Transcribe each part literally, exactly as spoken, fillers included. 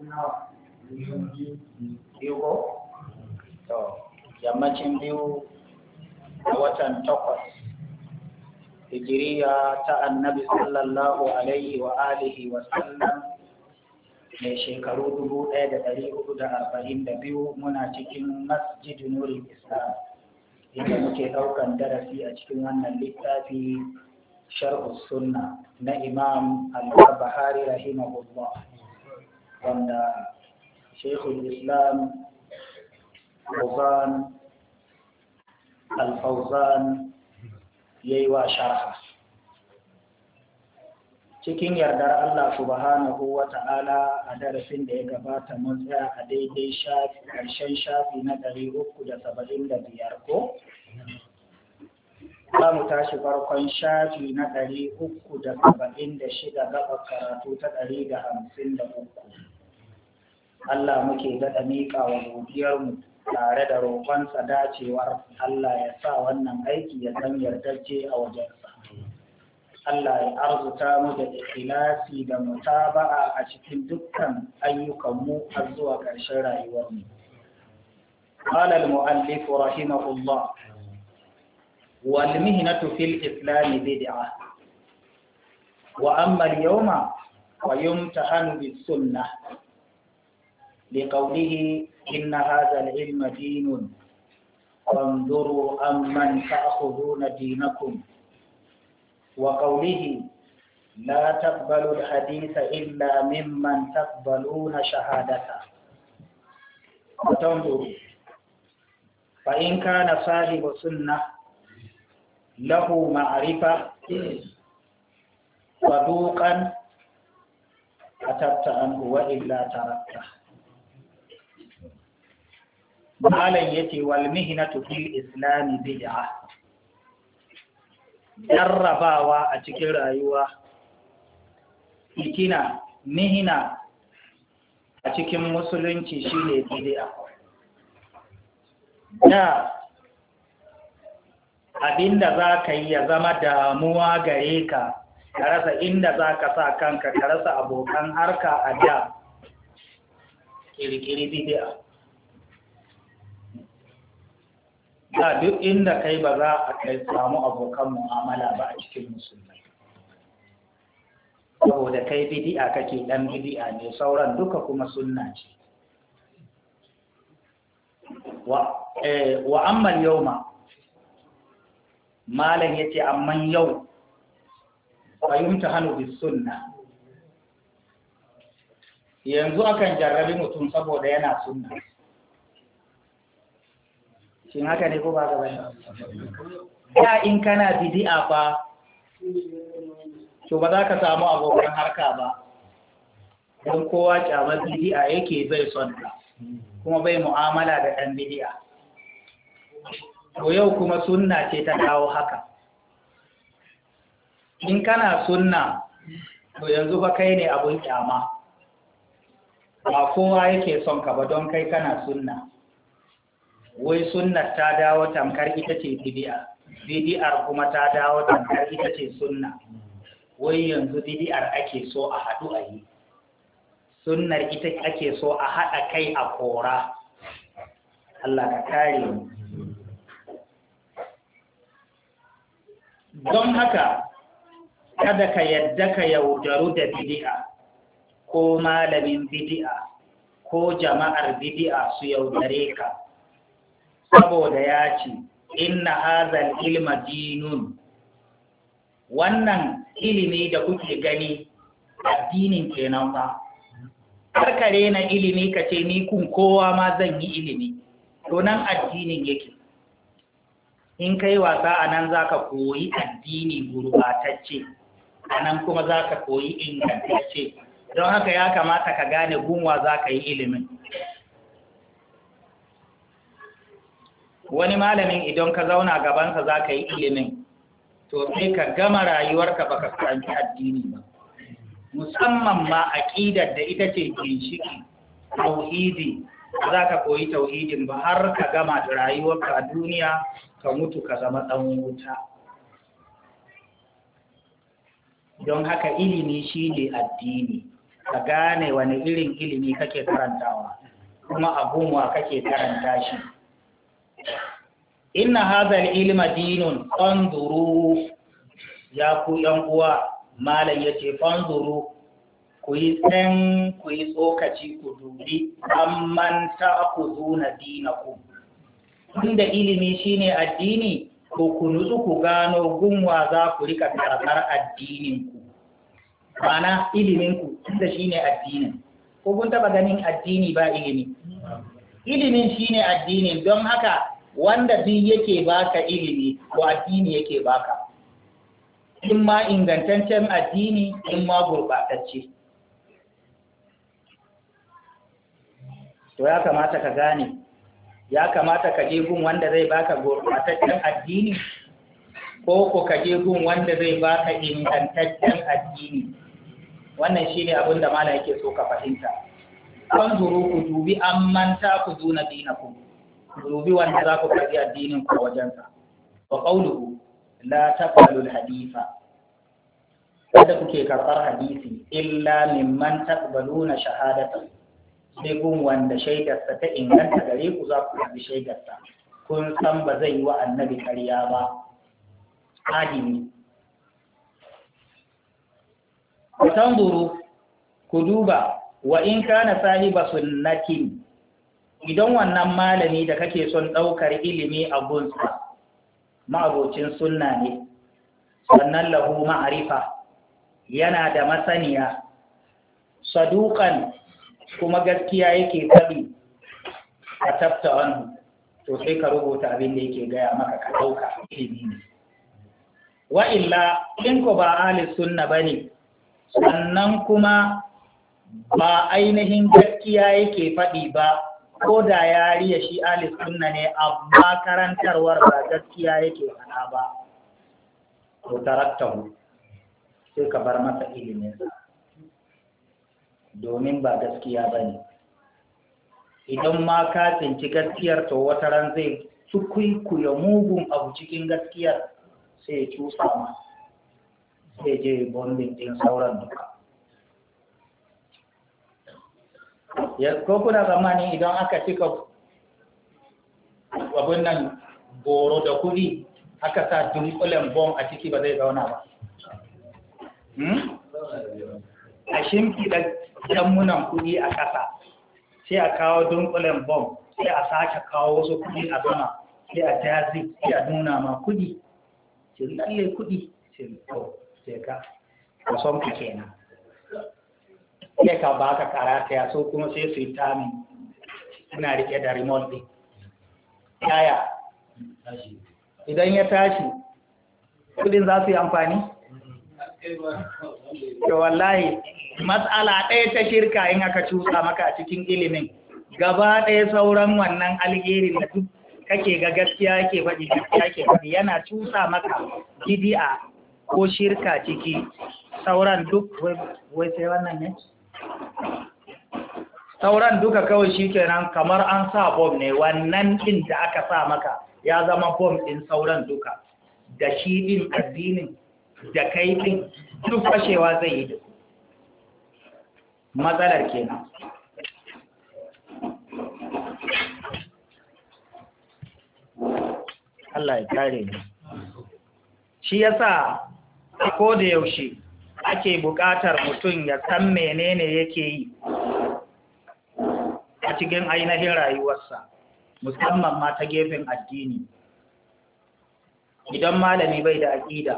biyu ko? To, yammacin biyu a watan takwas hijiriya ta annabi sallallahu alaihi wa alihi wa sallam mai shekaru dubu ɗaya da ɗari hudu da arba'in da biyu muna cikin masjid nurul islam inda muke ɗaukan darasi a cikin wannan littafi sharh sunna na imam al-barbahari rahimahullah wanda shaykhul islam Fawzan al-Fawzan yayi wa sharha. Cikin yardar Allah subhanahu wa ta'ala a darasin da ya gabata mun tsaya a daidai shafi ƙarshen shafi na ɗari uku da saba'in da biyar ko? Za mu tashi farkon shafi na ɗari uku da saba'in da shida gaba karatu ta ɗari da hamsin da uku. Allah muke daɗa miƙa wa godiyarmu tare da roƙonsa dacewar Allah ya sa wannan aiki ya zan yardajje a wajensa. Allah ya arzuta mu da ikhlasi da mutaba'a a cikin dukkan ayyukanmu har zuwa ƙarshen rayuwarmu. Qala al-mu'allif rahimahullah wal mihnatu fil islam bid'ah wa amma al-yawma wa yumtahanu bis sunnah liqawlihi inna hadha al-ilma dinun fanzuru amman ta'khuduna dinakum وقوله لا تقبلوا الحديث إلا ممن تقبلون شهادته وتنظروا فإن كان صاحب سنة له معرفة صدوقا كتبت عنه وإلا تركته malam yace wal mihnatu fil islam bid'ah jarrabawa a cikin rayuwa fitina mihina a cikin musulunci shine bid'a da abinda zaka yi ya zama damuwa gare ka ka rasa inda zaka sa kanka ka rasa abokan harka a da kirkiri bid'a da duk inda kai ba za a kai samu abokan mu'amala ba a cikin musulmai saboda kai bid'a kake dan bid'a ne sauran duka kuma sunna ce wa eh wa amma yawma malan yace amman yau fayumta hanu bis sunna yanzu akan jarrabi mutum saboda yana sunna shin haka ne ko ba ka bane ya in kana bid'a fa to ba za ka samu abokan harka ba don kowa kyamar bid'a yake bai son ka kuma bai mu'amala da ɗan bid'a to yau kuma sunna ce ta kawo haka in kana sunna to yanzu ba kai ne abun kyama ba kowa yake son ka ba don kai kana sunna wai sunnar ta dawo tamkar ita ce bid'a bid'ar kuma ta dawo tamkar ita ce sunna wai yanzu bid'ar ake so a haɗu a yi sunnar ita ake so a haɗa kai a kora Allah ka kare mu don haka kada ka yadda ka yaudaru da bid'a ko malamin bid'a ko jama'ar bid'a su yaudare ka saboda ya ce inna hazal ilma dinun wannan ilimi da kuke gani addinin kenan ba karkare na ilimi kace ni kun kowa ma zan yi ilimi to nan addinin yake in kai wasa anan zaka koyi addini gurbatacce anan kuma zaka koyi ingantacce don haka ya kamata ka gane gunwa zaka yi ilimin wani malamin idan ka zauna gabansa za ka yi ilimin to sai ka gama rayuwarka baka karanci addini ba musamman ma aqidar da ita ce ginshiki tauhidi za ka koyi tauhidin ba har ka gama da rayuwarka a duniya ka mutu ka zama ɗan wuta don haka ilimi shine addini ka gane wani irin ilimi kake karantawa kuma abun wa kake karanta shi. Inna hadha al-ilma dinun fanzuru, ya ku yan uwa malam yace fanzuru, ku yi tsan ku yi tsokaci ku dubi amman ta'khuduna dinakum. Inda ilimi shine addini, ko ku nutsu ku gano gunwa za ku rika karɓar addininku, mana iliminku inda shine addinin. Ko kun taɓa ganin addini ba ilimi? Ilimin shine addinin, don haka wanda duk yake baka ilimi ko addini yake baka, in ma ingantaccen addini in ma gurɓatacce. To ya kamata ka gane, ya kamata ka je gun wanda zai baka gurɓataccen addini ko ko ka je gun wanda zai baka ingantaccen addini. Wannan shine abin da malam yake so ka fahimta. Kan zuru ku dubi amman ta ku duna dinakum, ku dubi wanda za ku karbi addinin ku wajensa. Wa qawluhu la taqbalul haditha, kada kuke karɓar hadisi illa mimman taqbaluna shahadatan, sai gun wanda shaidarsa ta inganta gare ku za ku karbi shaidarsa, kun san ba zai yi wa annabi ƙarya ba, adini. Ku tanzuru, ku duba, wa in kana sahiba sunnatin, idan wannan malami da kake son ɗaukar ilimi a gunsa ma'abocin sunna ne, sannan lahu ma'arifa, yana da masaniya, saduqan kuma gaskiya yake faɗi, a tafta anhu, to sai ka rubuta abin da yake gaya maka ka ɗauka ilimi ne. Wa illa in ko ba ahli sunna bane, sannan kuma ba ainihin gaskiya yake faɗi ba, ko da ya riya shi ahli sunna ne amma karantarwar ba gaskiya yake faɗa ba, to taraktahu, sai ka bar masa iliminsa, domin ba gaskiya ba ne. Idan ma ka tsinci gaskiyar, to wata ran zai tukuikuya mugun abu cikin gaskiyar, sai ya cusa ma, sai je bombin ɗin sauran duka. Ko kuna zamani idan aka cika abin nan goro da kuɗi, aka sa dunkulen bom a ciki, ba zai zauna ba. A shimfiɗa jammunan kuɗi a ƙasa, sai a kawo dunkulen bom, sai a sake kawo wasu kuɗi a sama, sai a jazi, sai a nuna ma kuɗi, sai lalle kuɗi, sai ka kusan ka kenan. Sai ka ba ka karata, so kuma sai su yi tami, suna riƙe da remote ɗin. Yaya, idan ya tashi, kuɗin za su yi amfani? To wallahi, matsala ɗaya ta shirka in aka cusa maka a cikin ilimin, gaba ɗaya sauran wannan alherin da duk kake ga gaskiya yake faɗi, gaskiya yake faɗi, yana cusa maka bid'a ko shirka ciki, sauran duk wai sai wannan ne? Sauran duka kawai shikenan kamar an sa bom ne, wannan ɗin da aka sa maka ya zama bom ɗin sauran duka, da shi ɗin addinin da kai ɗin duk fashewa zai yi da su. Matsalar kenan. Allah ya kare ni. Shi yasa a koda yaushe ake buƙatar mutum ya san menene yake yi a cikin ainihin rayuwarsa, musamman ma ta gefen addini. Idan malami bai da aƙida,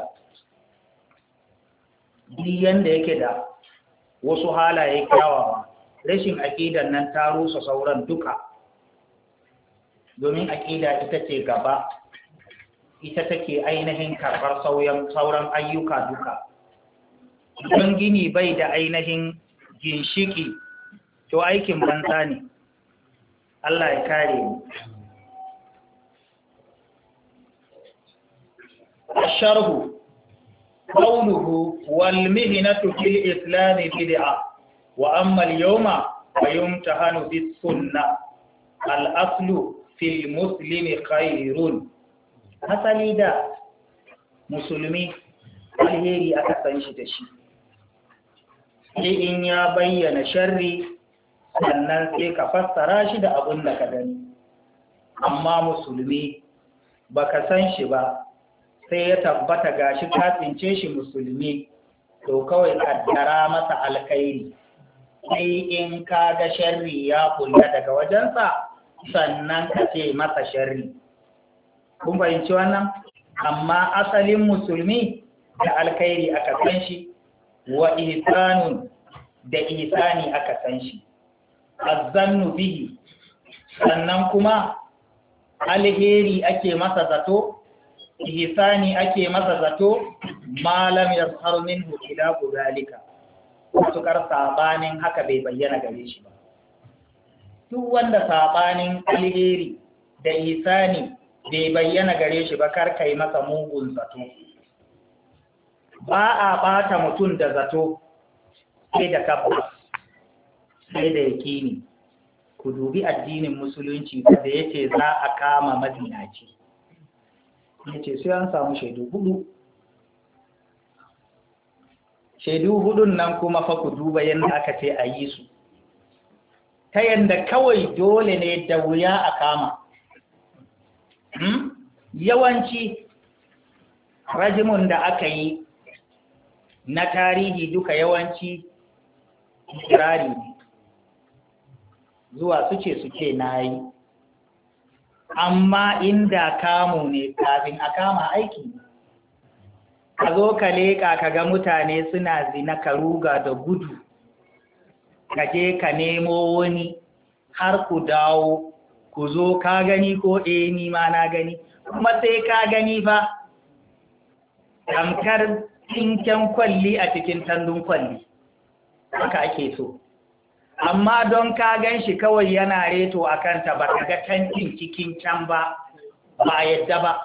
duk yanda yake da wasu halaye kyawawa, rashin aƙidan nan ta rusa sauran duka, domin aƙida ita ce gaba, ita take ainihin karɓar sauran ayyuka duka. Idan gini bai da ainihin ginshiki, to aikin banza ne. Allah ya kare mu. Asharhu qawluhu wal mihnatu fil islam bid'a wa amma al yawma fayumtahanu bis sunnah al aslu fil muslimi khairun. Asali da musulmi alheri aka san shi da shi, sai in ya bayyana sharri sannan sai ka fassara shi da abin da ka gani. Amma musulmi baka san shi ba sai ya tabbata gashi ka tsince shi musulmi, to kawai kaddara masa alkhairi, sai in ka ga sharri ya kula daga wajensa sannan ka ce masa sharri. Kun fahimci wannan? Amma asalin musulmi da alkhairi aka san shi, wa ihsanun da ihsani aka san shi, azzannu bihi sannan kuma alheri ake masa zato, ihsani ake masa zato, malam yasharu minhu ila zalika, matukar sabanin haka bai bayyana gare shi ba. Duk wanda sabanin alheri da ihsani bai bayyana gare shi ba, kar kai masa mugun zato. Ba a bata mutum da zato sai da tabbas, sai da yakini. Ku dubi addinin musulunci da yace za a kama mazinaci, yace sai an samu shaidu hudu. Shaidu hudun nan kuma fa ku duba yadda aka ce a yi su, ta yadda kawai dole ne da wuya a kama. Hmm? Yawanci rajimun da aka yi na tarihi duka yawanci kirari ne, zuwa suce suke na yi, amma inda kamu ne kafin a kama aiki. Ka zo ka leƙa ka ga mutane suna zina ka ruga da gudu, ka je ka nemo wani har ku dawo ku zo ka gani ko eh ni ma na gani, kuma sai ka gani fa tamkar tsinken kwalli a cikin tandun kwalli, haka ake so. Amma don ka gan shi kawai yana reto a kanta ba ka ga tantin cikin can ba, ba yadda ba.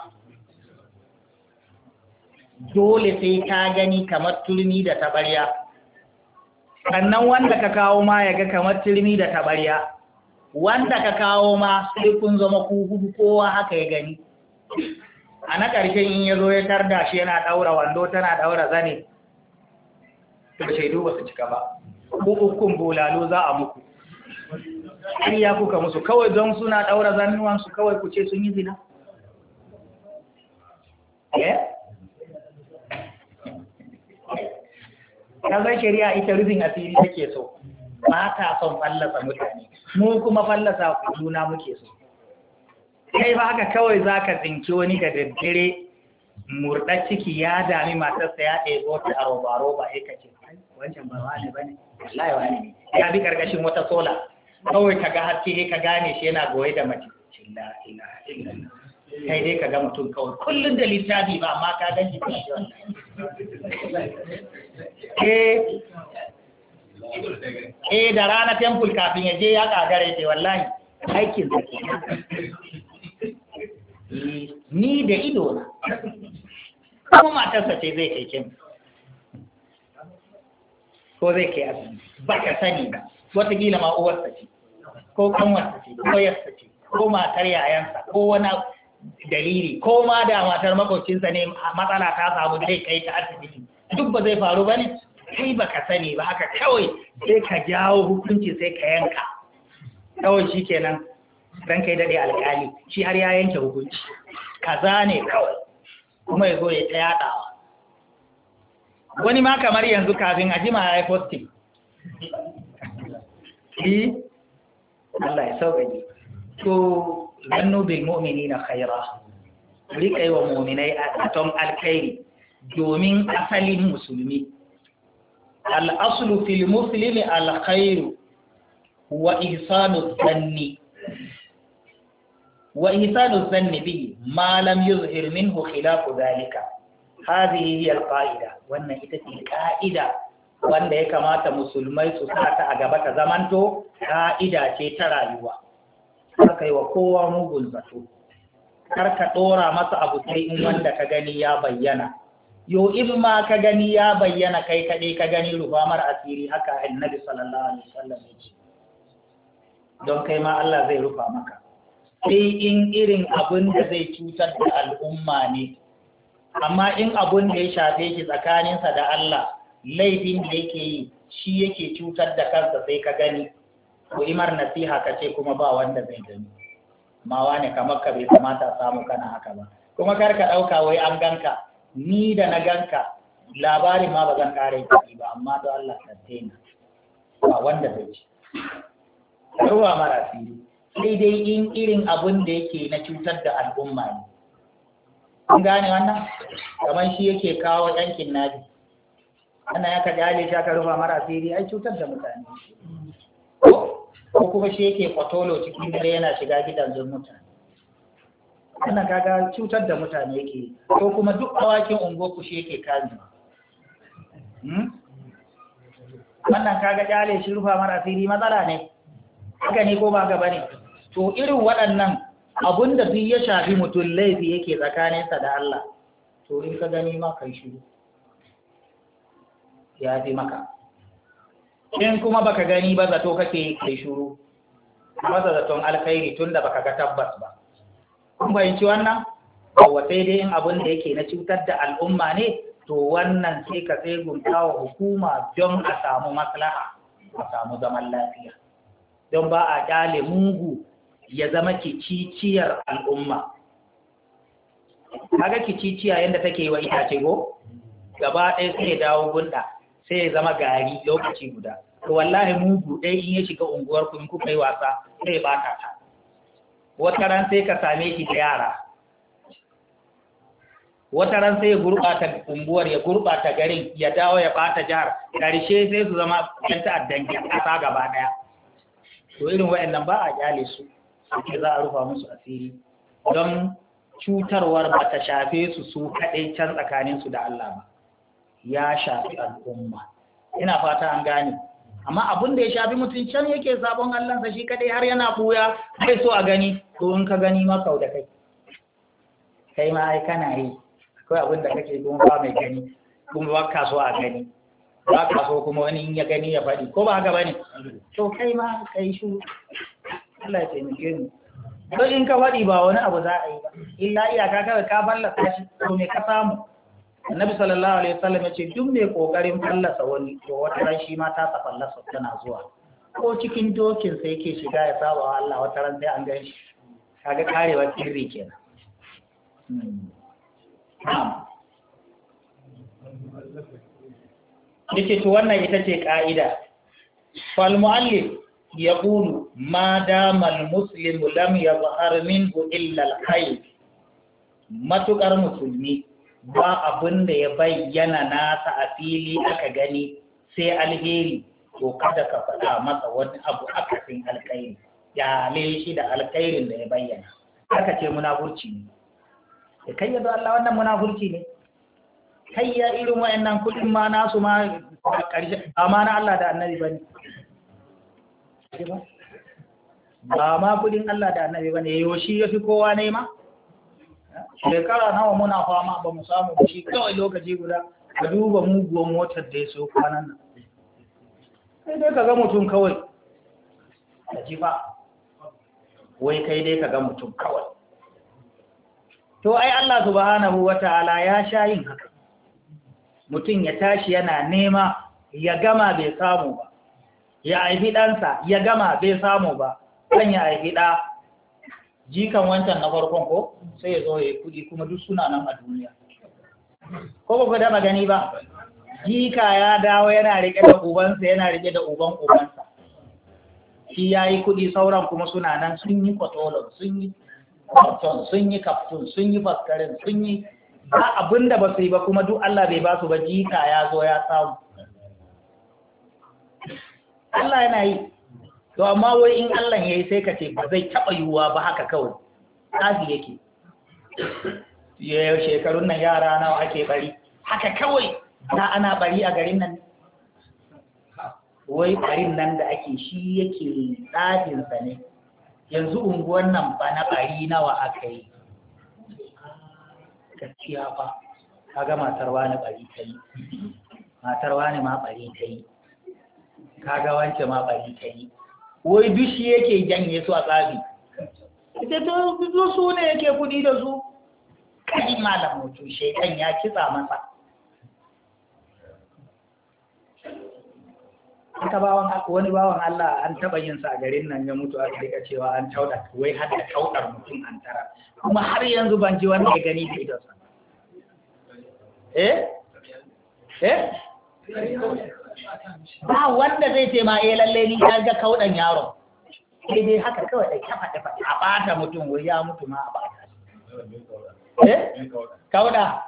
Dole sai ka gani kamar turmi da tabarya, sannan wanda ka kawo ma ya ga kamar turmi da tabarya, wanda ka kawo ma sai kun zama ku hudu kowa haka ya gani. A na ƙarshen in ya zo ya tarda shi yana ɗaura wando tana ɗaura zane, to shaidu ba su cika ba, ko ukun bolalo za a muku. Ya kuka musu kawai don suna ɗaura zannuwansu kawai ku ce sun yi zina? Eh? Kazan shari'a ita rufin asiri take so, ba ta son fallasa mutane, mu kuma fallasa juna muke so. Kai ba haka kawai za ka tsinci wani da daddare murɗar ciki ya dami matarsa ya ɗaya wata a roba-roba ya kace, wancan ba wani ba ne, wallahi wani ne, ya bi ƙarƙashin wata sola, kawai ka ga haske ka gane shi yana goye da mace. Illa, illa, illa. Kai dai ka ga mutum kawai kullum da littafi ba, amma ka gan shi shi wannan. Eh, eh da rana temple kafin ya je ya kagare ce wallahi aikin sa ke. Ni da ido na, kuma matarsa ce zai kai kin, ko zai kai asibiti, ba ka sani ba, wataƙila ma uwarsa ce, ko kanwarsa ce, ko yarsa ce, ko matar yayansa, ko wani dalili, ko ma da matar makwabcinsa ne matsala ta samu zai kai ta asibiti, duk ba zai faru ba ne? Kai ba ka sani ba, haka kawai sai ka jawo hukunci sai ka yanka, kawai shi kenan ran kai daɗe alƙali, shi har ya yanke hukunci, kaza ne kawai, kuma ya zo ya ta yaɗawa. Wani ma kamar yanzu kafin a jima ya yi posting. Shi, Allah ya sauƙaƙe. To, zannu bil mu'minina khaira, rika yi wa mu'minai a ton alkhairi domin asalin musulmi. Al'aslu fil muslimi alkhairu wa ihsanu zanni wa ihsanu zanni bihi ma lam yuzhir minhu khilafu dhalika. Hadhihi hiya alqaida, wannan ita ce ka'ida wanda ya kamata musulmai su sa ta a gaba ta zamanto ka'ida ce ta rayuwa. Kar yi wa kowa mugun zato, kar ka ɗora masa abu sai in wanda ka gani ya bayyana. Yo in ma ka gani ya bayyana kai kaɗai ka gani rufa mara asiri, haka annabi sallallahu alaihi wasallam ya ce, don kai ma Allah zai rufa maka. Sai in irin abin da zai cutar da al'umma ne, amma in abin da ya shafe shi tsakaninsa da Allah, laifin da yake yi shi yake cutar da kansa sai ka gani ko imar nasiha ka ce kuma ba wanda zai gani ma wane kamar ka bai kamata samu kana haka ba kuma kar ka ɗauka wai an ganka ni da na ganka labarin ma ba zan ƙara yi ba amma don Allah ka daina ba wanda zai ci ruwa mara fili sai dai in irin abun da yake na cutar da al'umma ne kun gane wannan kamar shi yake kawo yankin nabi ana ya ka jale shi aka rufa mara fili ai cutar da mutane ko kuma shi yake kwatolo cikin dare yana shiga gidajen mutane wannan kaga cutar da mutane yake ko kuma duk awakin ungoku shi yake kamewa wannan kaga jale shi rufa mara fili matsala ne haka ne ko ba gaba ne to irin waɗannan abunda duk ya shafi mutum laifi yake tsakaninsa da Allah to in ka gani ma kai shiru ya fi maka in kuma baka gani ba zato kake kai shiru masa zaton alkhairi tunda baka ga tabbas ba kun bayanci wannan kawai sai dai in abin da yake na cutar da al'umma ne to wannan sai ka sai guntawa hukuma don a samu maslaha a samu zaman lafiya don ba a kyale mugu ya zama kiciciyar al'umma kaga kiciciya yadda take yi wa itace go gaba ɗaya sai ya dawo gunda sai ya zama gari lokaci guda to wallahi mugu ɗaya in ya shiga unguwar ku in kuka yi wasa sai ya bata ta wata ran sai ka same shi da yara wata ran sai ya gurɓata unguwar ya gurɓata garin ya dawo ya ɓata jihar ƙarshe sai su zama ɗan ta'addan ƙasa gaba ɗaya to irin waɗannan ba a kyale su suke za a rufa musu asiri don cutarwar ba ta shafe su su kaɗai can tsakaninsu da Allah ba ya shafi al'umma ina fata an gane amma abin da ya shafi mutum can yake sabon Allahnsa shi kaɗai har yana buya bai so a gani to in ka gani ma kau da kai kai ma ai kana yi akwai abin da kake kuma ba mai gani kuma ba ka so a gani ba ka so kuma wani in ya gani ya faɗi ko ba haka bane to kai ma kai shi Allah ya taimake mu don in ka faɗi ba wani abu za a yi ba illa iyaka kawai ka fallasa shi to me ka samu annabi sallallahu alaihi wasallam ya ce duk mai kokarin fallasa wani to wata ran shi ma ta fallasa tana zuwa ko cikin dokin sai yake shiga ya saba wa Allah wata ran sai an gan shi kaga karewa kirri kenan yake to wannan ita ce ka'ida fal muallif yaqulu ma dama al muslimu lam yadhhar minhu illa al khayr matukar musulmi ba abin da ya bayyana nasa a fili aka gani sai alheri to kada ka faɗa masa wani abu akasin alkhairi ya le shi da alkhairin da ya bayyana aka ce munafurci ne da kai yadda Allah wannan munafurci ne kai ya irin wayannan kudin ma nasu ma karshe amma na Allah da annabi bane ba ma kudin Allah da annabi bane yayo shi yafi kowa ne ma shekara nawa muna fama ba mu samu ba shi kawai lokaci guda ka duba muguwan motar da ya so kwanan nan kai dai ka ga mutum kawai ka ji ba wai kai dai ka ga mutum kawai to ai Allah subhanahu wata'ala ya sha yin haka mutum ya tashi yana nema ya gama bai samu ba ya aifi ɗansa ya gama bai samu ba kan ya aifi ɗa jikan wancan na farkon ko sai ya zo ya yi kudi kuma duk suna nan a duniya ko ba ku da magani ba jika ya dawo yana rike da ubansa yana rike da uban ubansa shi ya yi kudi sauran kuma suna nan sun yi kwatolon sun yi kwarton sun yi kaftun sun yi faskarin sun yi ba abin da ba su yi ba kuma duk Allah bai ba su ba jika ya zo ya samu Allah yana yi to amma wai in Allah ya yi sai ka ce ba zai taɓa yiwuwa ba haka kawai tsafi yake yau shekarun nan yara nawa ake bari haka kawai na ana bari a garin nan wai barin nan da ake shi yake tsafinsa ne yanzu unguwan nan ba na bari nawa aka yi gaskiya ba kaga matar wani bari ta yi matar wani ma bari ta yi kaga wance ma bari ta yi wai duk shi yake janye su a tsafi ita to su ne yake kudi da su kai malam mutu shekan ya kitsa masa aka bawan wani bawan Allah an taba yin sa a garin nan ya mutu aka rika cewa an tauda wai har da kaudar mutum an tara kuma har yanzu ban ji wanda ya gani da idonsa eh eh ba wanda zai ce ma eh lalle ni ya ga kaudan yaro sai dai haka kawai da kafa da fata a bata mutum wai ya mutu ma a bata eh kauda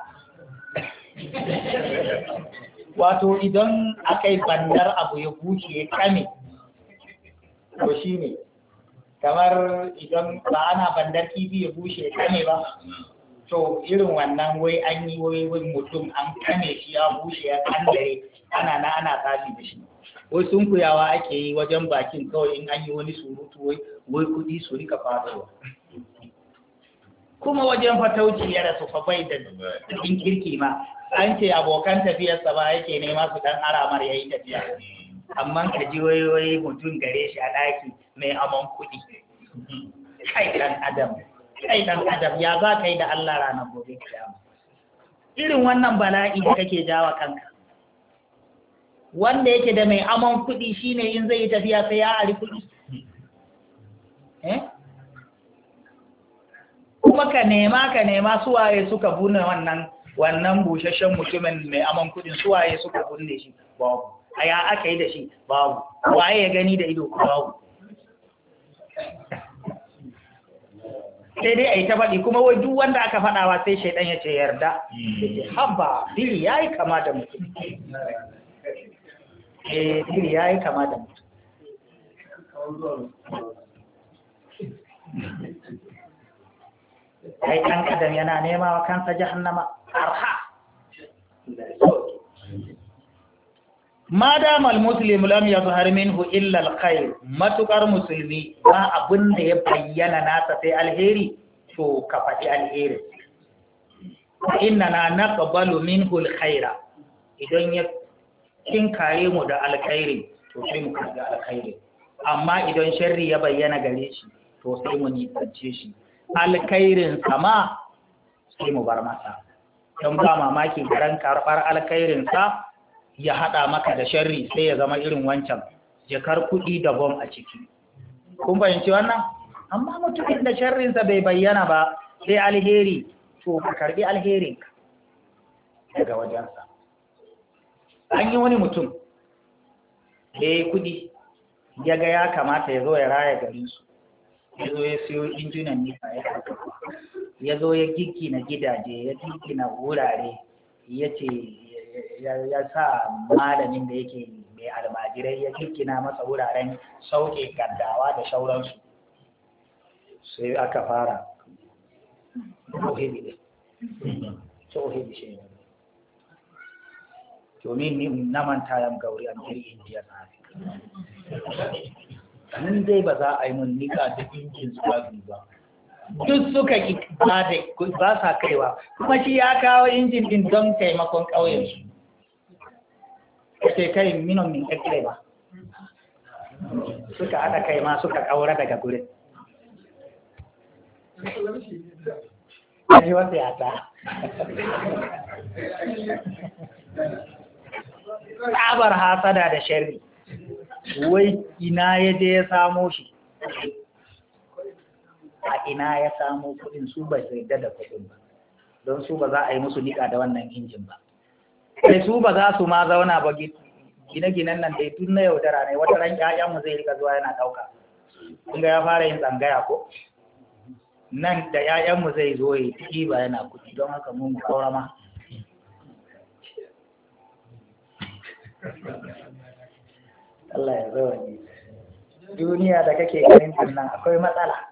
wato idan aka yi bandar abu ya bushe ya kame to shi ne kamar idan ba ana bandar kifi ya bushe ya kame ba to irin wannan wai an yi wai mutum an kame shi ya bushe ya kandare ana na ana tafi da shi wai sun kuyawa ake yi wajen bakin kawai in an yi wani surutu wai wai kudi su rika fadowa kuma wajen fatauci ya rasu fa bai da cikin kirki ma an ce abokan tafiyarsa ba yake nema su dan aramar yayi tafiya amma ka ji wayoyi mutum gare shi a daki mai amon kudi kai dan adam kai dan adam ya za ka yi da Allah ranar gobe kiyama irin wannan bala'i da kake jawa kanka wanda yake da mai amon kudi shine in zai yi tafiya sai ya ari kudi eh kuma ka nema ka nema suwaye suka bune wannan wannan bushashen mutumin mai aman kudin suwaye suka bunne shi babu aya aka yi da shi babu waye ya gani da ido babu sai dai ai ta faɗi kuma wai duk wanda aka faɗawa sai shaidan ya ce yarda yace habba biri yayi kama da mutum eh biri yayi kama da mutum ai ɗan adam yana nema wa kansa jahannama arha ma damal muslim lam yazhar minhu illa alkhair matukar musulmi ba abin da ya bayyana nasa sai alheri to ka faɗi alheri inna naqbalu minhu alkhaira idan ya kinkare mu da alkhairi to sai mu karga alkhairi amma idan sharri ya bayyana gare shi to sai mu nisance shi alkhairin sama sai mu bar masa don ba mamaki garan karɓar alkhairin sa ya hada maka da sharri sai ya zama irin wancan jakar kuɗi da bom a ciki kun fahimci wannan amma mutumin da sharrin sa bai bayyana ba sai alheri to ka karbi alherin daga wajensa an yi wani mutum da ya yi kuɗi ya ga ya kamata ya zo ya raya garinsu ya zo ya siyo injunan nifa ya haka ya zo ya na gidaje ya na wurare ya ce ya sa malamin da yake mai almajirai ya na masa wuraren sauke gaddawa da shauransu sai aka fara tauhidi tauhidi shi ne domin ni na manta yan gauri an jiri indiya na nan dai ba za a yi mun nika da injin swabi ba duk suka ki ba sa kaiwa kuma shi ya kawo injin din don taimakon ƙauyensu sai kai minon min ƙaƙƙire ba suka haɗa kai ma suka ƙaura daga gurin ai wata ya ta tsabar hasada da sharri wai ina ya je ya samo shi a ina ya samo kudin su ba su yadda da kudin ba don su ba za a yi musu nika da wannan injin ba sai su ba za su ma zauna ba gine-ginen nan dai tun na yaudara ne wata ran ƴaƴanmu zai rika zuwa yana ɗauka kun ga ya fara yin tsangaya ko nan da ƴaƴanmu zai zo ya yi ba yana kuɗi don haka mu mu kaura ma Allah ya zo ne duniya da kake ganin nan akwai matsala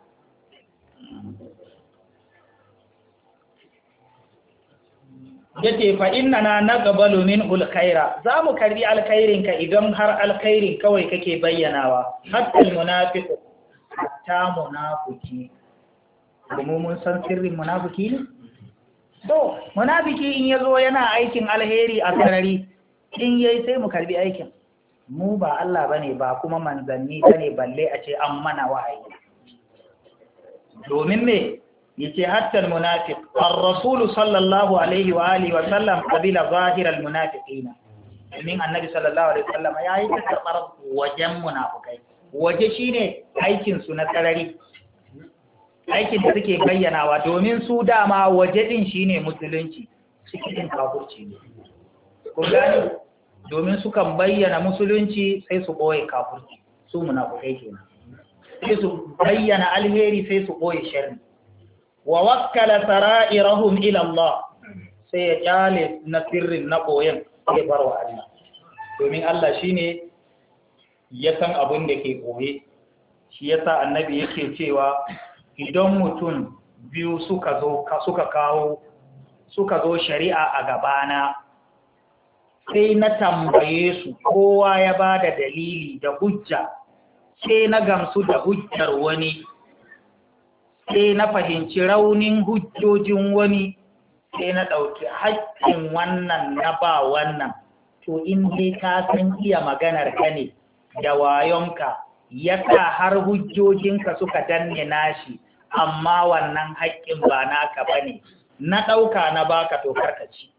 yace fa innana naqbalu minhu alkhaira zamu karbi alkhairin ka idan har alkhairin kawai kake bayyanawa hatta almunafiqu hatta munafiki kuma mun san sirrin munafiki ne to munafiki in yazo yana aikin alheri a sarari in yayi sai mu karbi aikin mu ba Allah bane ba kuma manzanni bane balle a ce an mana wahayi domin me yace hatta almunafiq ar-rasul sallallahu alaihi wa alihi wa sallam qabila zahir almunafiqin domin annabi sallallahu alaihi wasallam ya yi ta karɓar wajen munafukai. Waje shine aikin su na sarari, aikin da suke bayyanawa, domin su dama waje din shine musulunci, cikin kafirci ne. Kun gani? Domin sukan bayyana musulunci sai su ɓoye kafirci, su munafukai kenan. Sai su bayyana alheri sai su ɓoye sharri. Wa wakkala sara'irahum ila Allah, sai ya kyale na sirrin na ɓoyen sai barwa Allah. Domin Allah shine ya san abin da ke ɓoye. Shi yasa annabi yake cewa idan mutum biyu suka zo suka kawo suka zo shari'a a gabana, sai na tambaye su kowa ya ba da dalili da hujja, sai na gamsu da hujjar wani, sai na fahimci raunin hujjojin wani, sai na ɗauki haƙƙin wannan na ba wannan. To in dai ka san iya maganar ka ne da wayonka ya sa har hujjojinka suka danne nashi, amma wannan haƙƙin ba naka bane, na ɗauka na baka to karkaci.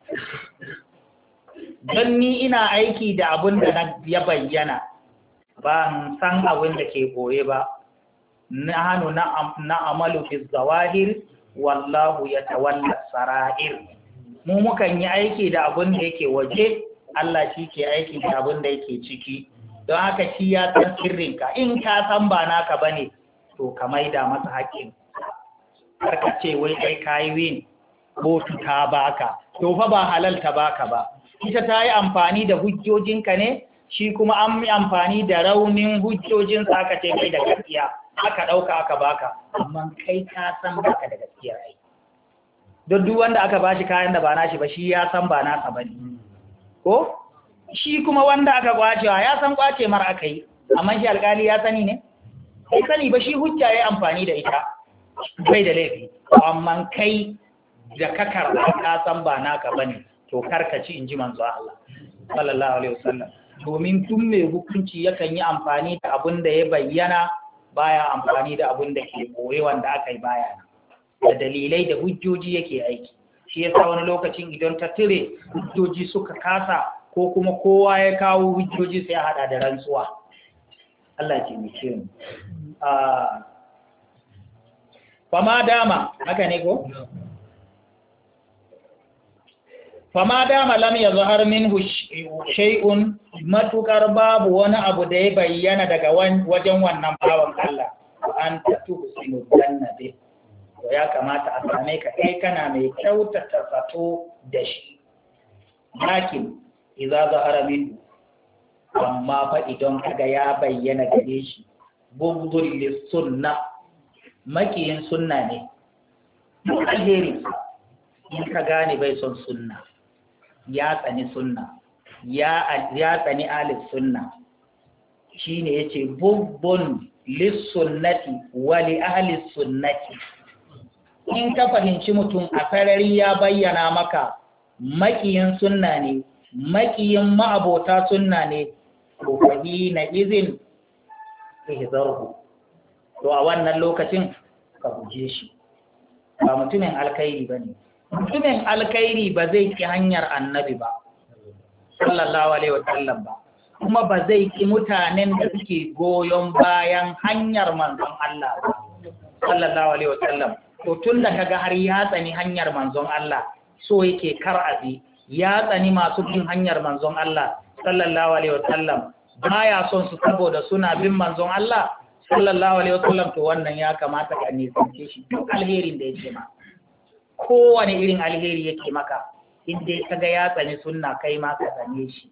Don ni ina aiki da abin da ya bayyana, ba san abin da ke boye ba. Na hannu na amalu fi zawahir, wallahu ya tawalla sara'ir. Mu mukan yi aiki da abin da yake waje, Allah shi ke aiki da abin da yake ciki. Don haka shi ya san sirrinka, in ka san ba naka bane, to ka maida masa haƙƙin. Karka ce wai kai kayi win, kotu ta baka, to fa ba halal ta baka ba. Ita ta yi amfani da hujjojinka ne, shi kuma an yi amfani da raunin hujjojinsa aka ce kai da gaskiya, aka ɗauka aka baka, amma kai ka san baka da gaskiya ai. Don duk wanda aka bashi kayan da ba nashi ba, shi ya san ba nasa bane. Ko? Shi kuma wanda aka kwacewa ya san kwace mar aka yi, amma shi alƙali ya sani ne? Kai sani ba, shi hujja ya amfani da ita, bai da laifi, amma kai da ka karɓa ka san ba naka bane. To karkaci in ji manzo Allah sallallahu alaihi wasallam, domin tun mai hukunci yakan yi amfani da abin da ya bayyana, baya amfani da abin da ke koye wanda aka yi baya, da dalilai da hujjoji yake aiki. Shi yasa wani lokacin idan ta tire hujjoji suka kasa, ko kuma kowa ya kawo hujjoji sai ya hada da rantsuwa. Allah ya taimake mu. ah fama dama haka ne ko fama dama lam yazhar minhu shay'un, matukar babu wani abu da ya bayyana daga wajen wannan bawan Allah, an tuhsinu jannabi, to ya kamata a same ka kai kana mai kyautata zato da shi. Lakin idza zahara minhu, amma fa idan kaga ya bayyana gare shi bughdul lisunna, makiyin sunna ne, duk alheri in ka gane bai son sunna, ya tsani sunna, ya tsani alif sunna, shi ne ya ce bubbun lissunnati wali ahli sunnati. In ka fahimci mutum a farari ya bayyana maka makiyin sunna ne, makiyin ma'abota sunna ne, to fahi na izin ihzarhu, to a wannan lokacin ka guje shi. Ba mutumin alkhairi bane. Mutumin alkhairi ba zai ki hanyar annabi ba sallallahu alaihi wasallam ba, kuma ba zai ki mutanen da suke goyon bayan hanyar manzon Allah ba sallallahu alaihi wasallam. To tunda kaga har ya tsani hanyar manzon Allah, so yake kar abi, ya tsani masu bin hanyar manzon Allah sallallahu alaihi wasallam, baya son su saboda suna bin manzon Allah sallallahu alaihi wasallam, to wannan ya kamata ka nisance shi duk alherin da yake ma. Kowane irin alheri yake maka, inda ya kaga ya tsani sunna, kai ma ka tsane shi.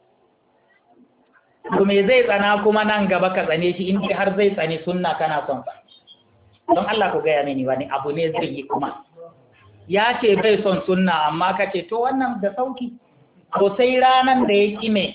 To me zai tsana kuma nan gaba ka tsane shi, inda har zai tsani sunna kana son sa? Don Allah ku gaya mini wani abu ne zai yi kuma. Ya ce bai son sunna, amma ka ce to wannan da sauki. To sai ranan da ya kime,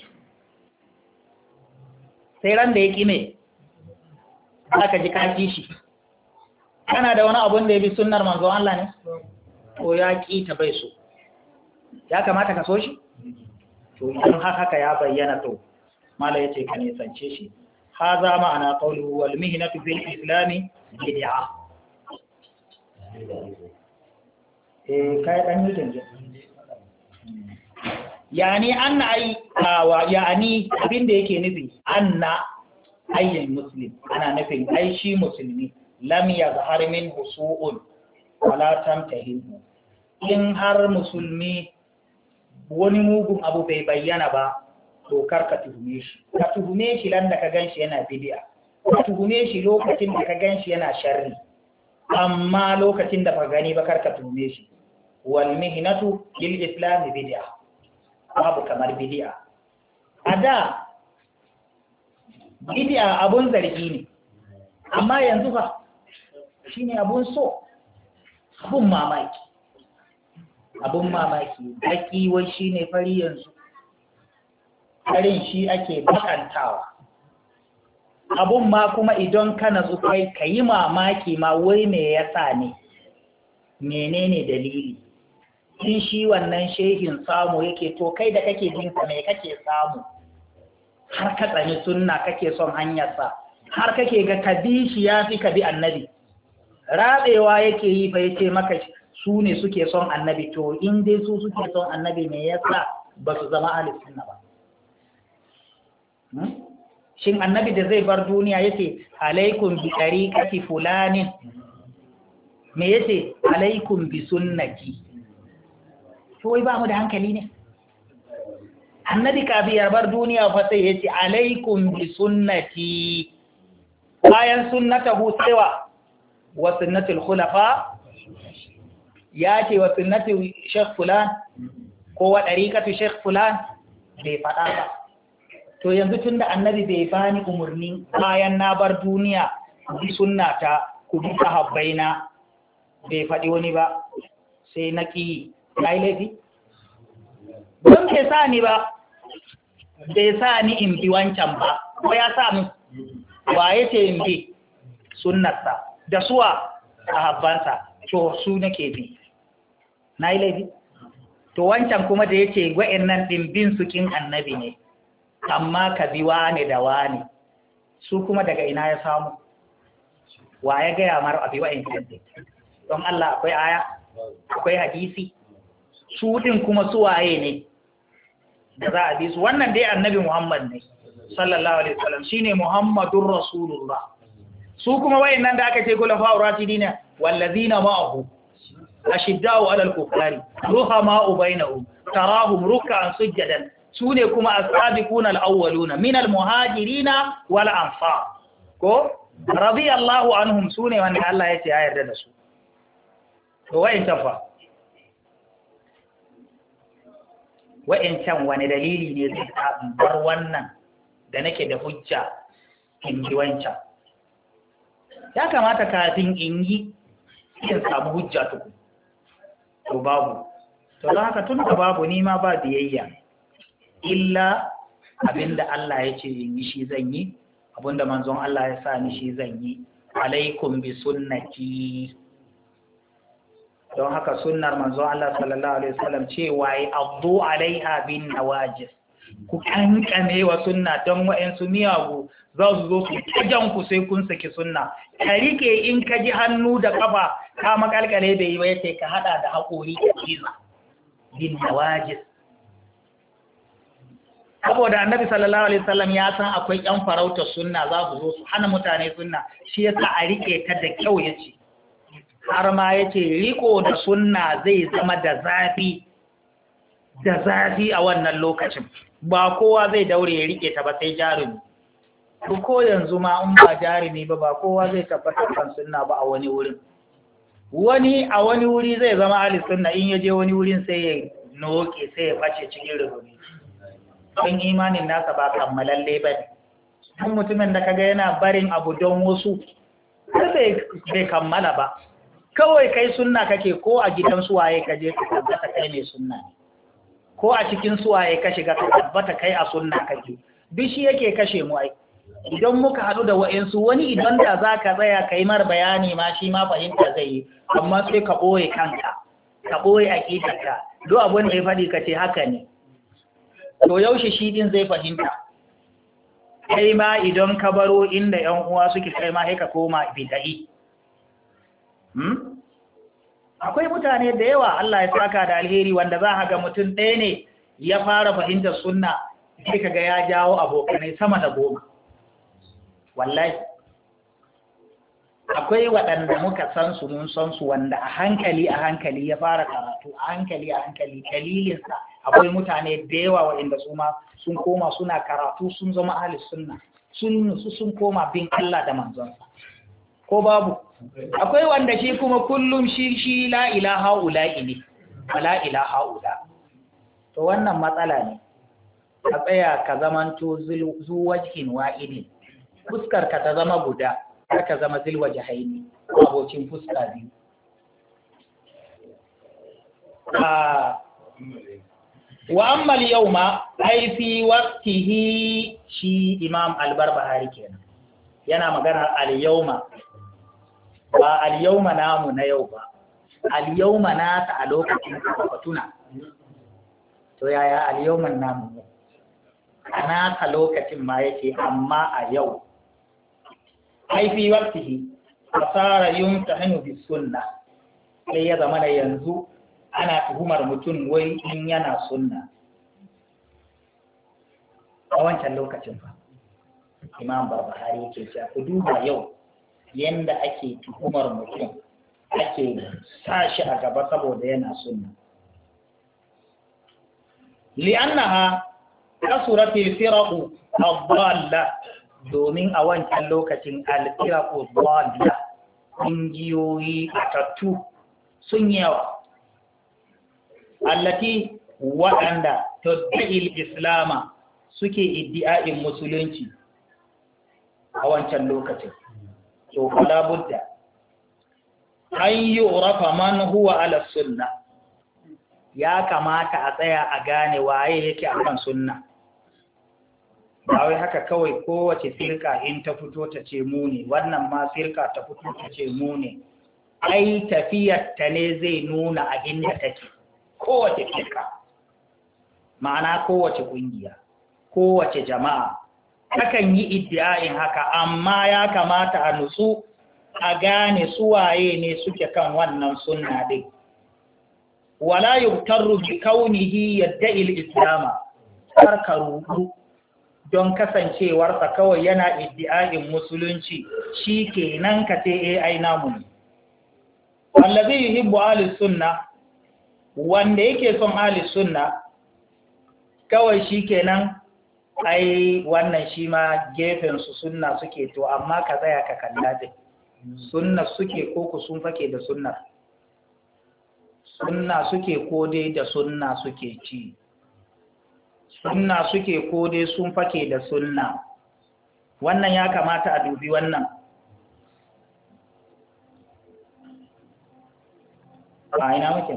sai ran da ya kime, aka ji ka shi. Kana da wani abun da ya bi sunnar manzon Allah ne? Ko ya ƙi ta bai so, ya kamata ka so shi? To idan haka ya bayyana, to mala yace ka nisance shi. Haza ma'ana qawluhu wal mihnatu fil islami bid'a. Eh kai dan yi yani anna ay wa yani abinda yake nufi anna ayyin muslim ana nufin ai shi musulmi lam yazhar min husu'un wala tamtahimu in har musulmi wani mugun abu bai bayyana ba to kar ka tuhume shi ka tuhume shi lan da ka ganshi yana bid'a ka tuhume shi lokacin da ka ganshi yana sharri amma lokacin da ba gani ba kar ka tuhume shi wal mihnatu lil islam bid'a babu kamar bid'a ada bid'a abun zargi ne amma yanzu fa shine abun so abun mamaki abun mamaki baki wai shine fari yanzu farin shi ake bakantawa abun ma kuma idan kana zukai kayi mamaki ma wai me yasa ne menene dalili in shi wannan shehin samu yake to kai da kake jin sa me kake samu har ka tsani sunna kake son hanyarsa har kake ga kabi shi yafi kabi annabi rabewa yake yi fa yace maka su ne suke son annabi to in dai su suke son annabi me yasa ba su zama ahli sunna ba shin annabi da zai bar duniya yace alaikum bi tariqati fulani me yace alaikum bi sunnati to wai ba mu da hankali ne annabi kafi ya bar duniya fa sai yace alaikum bi sunnati bayan sunnatahu sewa wa sunnatul khulafa yace wa sunnati shaykh fulan ko wa tariqatu shaykh fulan bai fada ba to yanzu tunda annabi bai bani umurni bayan na bar duniya bi sunnata ku bi sahabbaina bai fadi wani ba sai naki yayi laifi don bai sa ni ba bai sa ni in bi wancan ba ko ya sa mu wa yace in bi sunnarsa da suwa sahabbansa to su nake bi nayi laifi to wancan kuma da yace wa'annan din bin su kin annabi ne amma ka bi wane da wane su kuma daga ina ya samu wa ya gaya mara abi wa'ancan din don Allah akwai aya akwai hadisi su din kuma su waye ne da za a bi su wannan dai annabi Muhammad ne sallallahu alaihi wasallam shine Muhammadur Rasulullah su kuma wayannan da aka ce kula fa'u rashidina wallazina ma'ahu ashiddau 'alal kuffari ruhama'u bainahum tarahum ruk'an sujadan sune kuma as-sabiquna al-awwaluna min al-muhajirina wal ansar ko radiyallahu anhum sune wanda Allah ya ce ya yarda da su to wayancan fa wa'incan wani dalili ne zai bar wannan da nake da hujja in ji wancan ya kamata kafin in yi in samu hujja tuku to babu to don haka tun da babu ni ma ba biyayya illa abinda Allah ya ce in yi shi zan yi abinda manzon Allah ya sa ni shi zan yi alaikum bi sunnati don haka sunnar manzo Allah sallallahu alaihi wasallam cewa yi abdu alaiha bin nawajis ku kankane wa sunna don wa'ansu miyagu za su zo su kajan ku sai kun saki sunna ka rike in ka ji hannu da kafa ka makalkale da yi wai sai ka hada da hakori ka ciza bin nawajis saboda annabi sallallahu alaihi wasallam ya san akwai yan farauta sunna za su zo su hana mutane sunna shi yasa a rike ta da kyau yace har ma ya ce riko da sunna zai zama da zafi da zafi a wannan lokacin ba kowa zai daure ya rike ta ba sai jarumi ko yanzu ma in ba jarumi ba ba kowa zai tabbatar kan sunna ba a wani wurin wani a wani wuri zai zama ahli sunna in yaje wani wurin sai ya noke sai ya bace cikin rubuci don imanin nasa ba kammalalle ba ne duk mutumin da kaga yana barin abu don wasu sai bai kammala ba kawai kai sunna kake ko a gidan suwaye ka je ka tabbata kai mai sunna ne ko a cikin suwaye ka shiga ka tabbata kai a sunna kake duk shi yake kashe mu ai idan muka hadu da wa'ansu wani idan da zaka tsaya kai mar bayani ma shi ma fahimta zai yi amma sai ka boye kanka ka boye aqidarka duk abin da ya fadi kace haka ne to yaushe shi din zai fahimta kai ma idan ka baro inda ƴan uwa suke kai ma sai ka koma bid'i akwai mutane da yawa Allah ya saka da alheri wanda za a ga mutum ɗaya ne ya fara fahimtar sunna sai kaga ya jawo abokanai sama da goma wallahi akwai waɗanda muka san su mun san su wanda a hankali a hankali ya fara karatu a hankali a hankali dalilinsa akwai mutane da yawa waɗanda su ma sun koma suna karatu sun zama ahli sunna sun nusu sun koma bin Allah da manzonsa ko babu akwai wanda shi kuma kullum shi shi la ilaha ula'i ne la ilaha ula to wannan matsala ne ka tsaya ka zamanto zuwajhin wa'idin fuskar ka ta zama guda har ka zama zilwa jahaini abocin fuska biyu wa amma al-yawma ay fi waqtihi shi imam al-barbahari kenan yana magana al-yawma ba al-yawma namu na yau ba al-yawma na ta a lokacin ka tuna to yaya al-yawman namu ana ta lokacin ma yake amma a yau ai fi waqtihi fasara yumtahinu bis sunna sai ya zama da yanzu ana tuhumar mutum wai in yana sunna a wancan lokacin fa imam barbahari yake cewa ku duba yau yanda ake tuhumar mutum ake sashi a gaba saboda yana sunna li'annaha kasuratil firaqu ad-dalla domin a wancan lokacin al-firaqu ad-dalla kungiyoyi atattu sun yawa allati waɗanda tadda'il islama suke iddi'a'in musulunci a wancan lokacin to fala budda an yu'rafa man huwa ala sunna ya kamata a tsaya a gane waye yake akan sunna ba wai haka kawai kowace firka in ta fito ta ce mu ne wannan ma firka ta fito ta ce mu ne ai tafiyar ta ne zai nuna a inda take kowace firka ma'ana kowace kungiya kowace jama'a akan yi iddiayin haka amma ya kamata a nutsu a gane suwaye ne suke kan wannan sunna din wala yubtaru bi kaunihi yadda'i al-islam karkaru don kasancewarsa kawai yana iddiayin musulunci shikenan ka ce eh ai namu ne wallazi yuhibbu ahli sunna wanda yake son ahli sunna kawai shikenan ai wannan shi ma gefen su sunna suke to amma ka tsaya ka kalla din sunna suke ko ku sun fake da sunna sunna suke ko dai da sunna suke ci sunna suke ko dai sun fake da sunna wannan ya kamata a dubi wannan a ina muke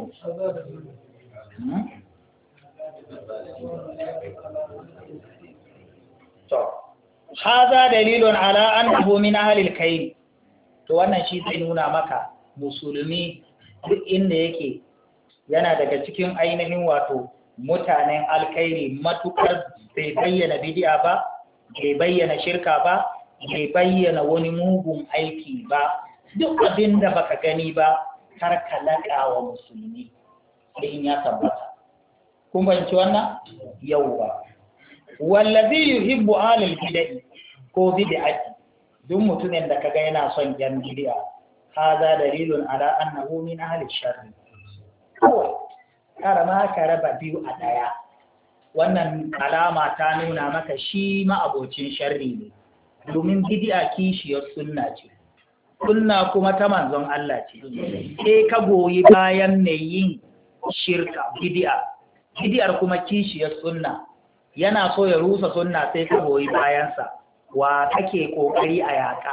to haza dalilun ala annahu min ahli al-kayl to wannan shi zai nuna maka musulmi duk inda yake yana daga cikin ainihin wato mutanen alkhairi matukar bai bayyana bid'a ba bai bayyana shirka ba bai bayyana wani mugun aiki ba duk abinda baka gani ba kar ka laƙa wa musulmi sai in ya tabbata kun bayyana wannan yawwa wallazi yuhibbu alal bid'i ko bid'ati duk mutumin da kaga yana son yan bid'a hada dalilun ala annahu min ahli sharri ko karama ka raba biyu a daya wannan alama ta nuna maka shi ma abocin sharri ne domin bid'a kishiyar sunna ce sunna kuma ta manzon Allah ce sai ka goyi bayan mai yin shirka bid'a bid'ar kuma kishiyar sunna yana so ya rusa sunna sai ka goyi bayansa wa kake kokari a yaka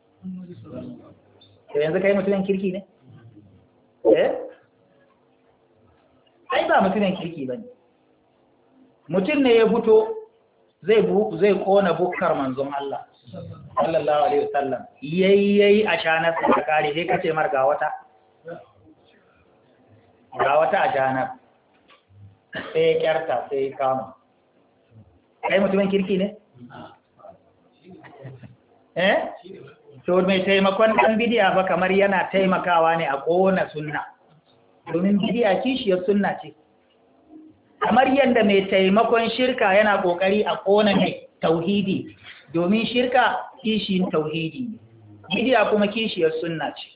to yanzu kai mutumin kirki ne eh ai ba mutumin kirki bane mutum ne ya fito zai zai kona bukkar manzon Allah sallallahu alaihi wasallam yayyayi a shanar ta kare sai kace mar ga wata ga wata a shanar sai kyarta sai kama kai mutumin kirki ne eh to mai taimakon dan bidiya ba kamar yana taimakawa ne a kona sunna domin bidiya kishiyar sunna ce kamar yadda mai taimakon shirka yana kokari a kona mai tauhidi, domin shirka kishin tauhidi ne, bid'a kuma kishiyar sunna ce.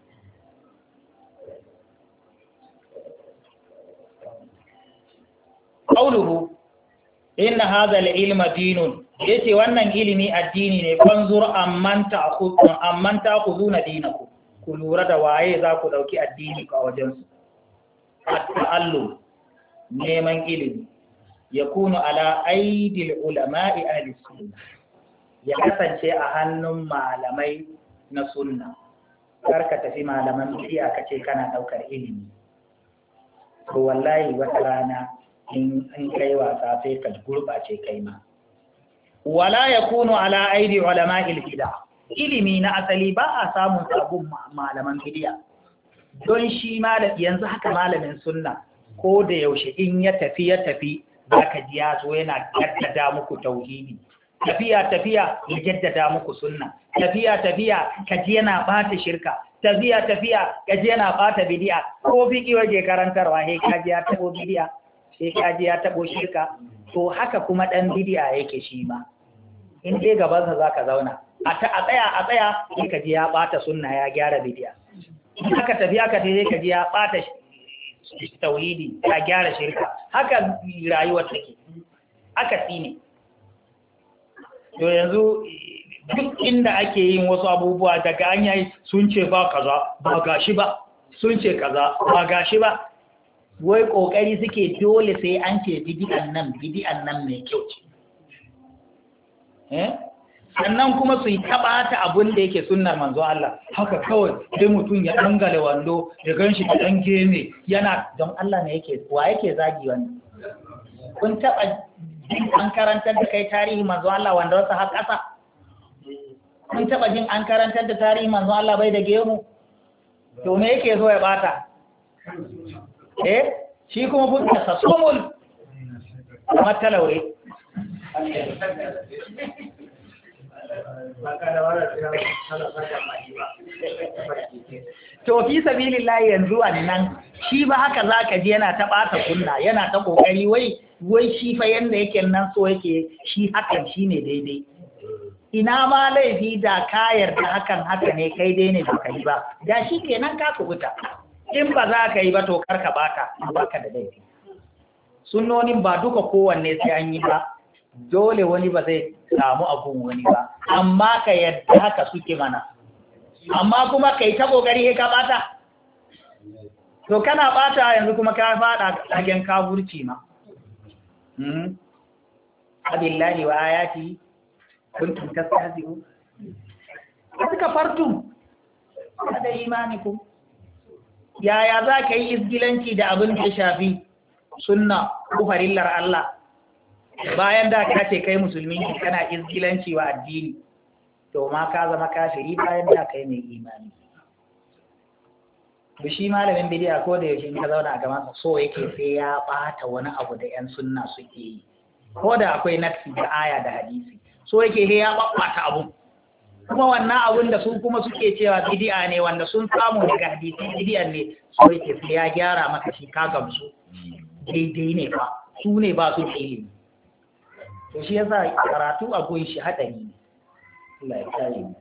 Qauluhu inna hadha al-ilma dinun, yace wannan ilimi addini ne, fanzur amman ta'khudun amman ta'khuduna dinakum, ku lura da waye za ku dauki addini ka wajen su. At-ta'allum, neman ilimi, yakunu ala aidil ulama'i ahli sunna, ya kasance a hannun malamai na sunna. Karka tafi malaman bid'a kace kana daukar ilimi, to wallahi wata rana in kai wasa sai ka gurbace kai ma. Wala yakunu ala aidi ulama'il bid'a, ilimi na asali ba a samun sabon malaman bid'a. Don shi malam yanzu haka malamin sunna ko da yaushe in ya tafi ya tafi zaka ji ya zo yana jaddada muku tauhidi, tafiya tafiya ya jaddada muku sunna, tafiya tafiya kaji yana bata shirka, tafiya tafiya kaji yana bata bid'a, ko fiki waje karantarwa he kaji ya tabo bid'a, sai kaji ya tabo shirka. To haka kuma dan bid'a yake shi ma, in dai gaban sa zaka zauna a tsaya a tsaya sai kaji ya bata sunna ya gyara bid'a, haka tafiya ka sai kaji ya bata tauhidi ya gyara shirka. Haka rayuwar take, aka tsine. To yanzu duk inda ake yin wasu abubuwa daga an yayi sun ce ba kaza ba gashi ba, sun ce kaza ba gashi ba, wai kokari suke dole sai an ce bid'an nan bid'an nan mai kyau ce, eh sannan kuma su yi tabata abun da yake sunnar manzo Allah. Haka kawai sai mutum ya dangale wando ya ganshi da dan geme yana, don Allah ne yake wa yake zagi wani? Kun taba an karantar da kai tarihi manzo Allah wanda wasu har ƙasa? Kun taba jin an karantar da tarihi manzo Allah bai da gemu? To me yake so ya bata? Eh shi kuma fuska sumul kamar talaure. To fi sabilillahi yanzu wannan shi ba haka zaka ji yana ta bata sunna, yana ta kokari wai wai shi fa yanda yake nan so yake shi hakan shine daidai. Ina ma laifi da ka yarda hakan haka ne kai dai ne baka yi ba, da shi kenan ka kubuta. In ba za ka yi ba to karka bata, baka da laifi. Sunnonin ba duka kowanne sai an yi ba, dole wani ba zai samu abun wani ba, amma ka yadda haka suke mana. Amma kuma kai ta kokari ka bata, to kana bata yanzu kuma ka fada hagen kafurci ma. hmm abillahi wa ayati kuntum tastahzi'un, suka fartum da imanikum. Yaya za ka yi izgilanci da abin da ya shafi sunna ko farillar Allah bayan da ka ce kai musulmi ne kana izgilanci wa addini? To ma ka zama kafiri bayan da kai mai imani. To shi malamin bid'a ko da yake in ka zauna a gaban sa so yake sai ya bata wani abu da yan sunna suke yi, ko da akwai nafsi da aya da hadisi, so yake sai ya babbata abu. Kuma wannan abun da su kuma suke cewa bid'a ne wanda sun samu daga hadisi bid'a ne, so yake sai ya gyara maka shi ka gamsu daidai ne fa, su ne ba su ilimi. To shi yasa karatu a goyi shi hadari ne. Allah ya kare mu.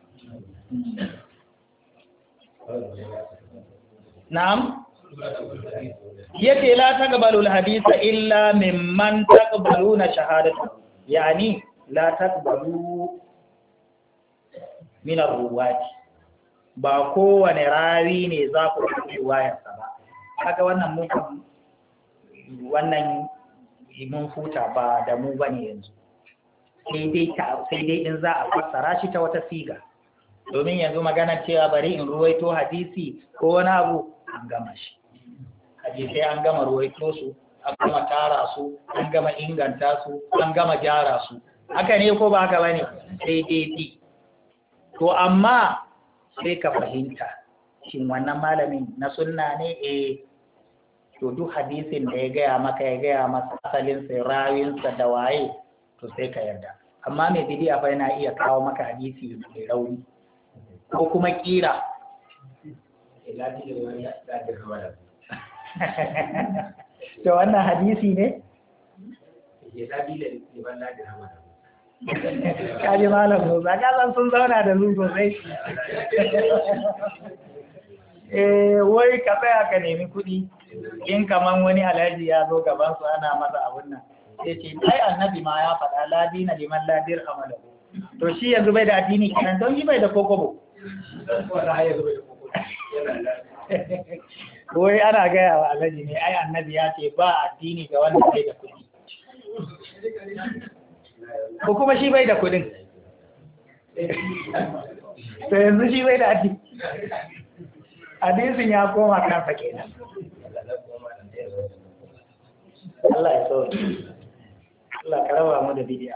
Na'am, yake la taqbalu al-hadith illa mimman taqbaluna shahadatu, yani la taqbalu min ar-ruwati, ba kowane rawi ne za ku yi wayarsa ba. Haka wannan mun wannan mun futa ba da mu bane yanzu. Sai dai ta sai dai in za a fassara shi ta wata siga. Domin yanzu magana cewa bari in ruwaito hadisi ko wani abu an gama shi. Hadisai an gama ruwaito su, an gama tara su, an gama inganta su, an gama gyara su. Haka ne ko ba haka bane? Sai dai di. To amma sai ka fahimta shin wannan malamin na sunna ne? Eh, to duk hadisin da ya gaya maka ya gaya masa asalin sai rawinsa da waye, to sai ka yarda. Amma mai bidiya fa yana iya kawo maka hadisi mai rauni ko kuma kira. To wannan hadisi ne ya sabi da liban ladin hamada kaji malam Musa kasan sun zauna da su sosai eh wai ka tsaya ka nemi kuɗi in kaman wani alhaji ya zo gaban su ana masa abun nan sai ce ai annabi ma ya faɗa ladina liman ladir hamada to shi yanzu bai da addini kenan don yi bai da kokobo wai ana gaya wa alhaji ne ai annabi ya ce ba addini ga wanda bai da kuɗi ko kuma shi bai da kuɗin to yanzu shi bai da addini hadisin ya koma kansa kenan Allah ya so Allah ka raba mu da bid'a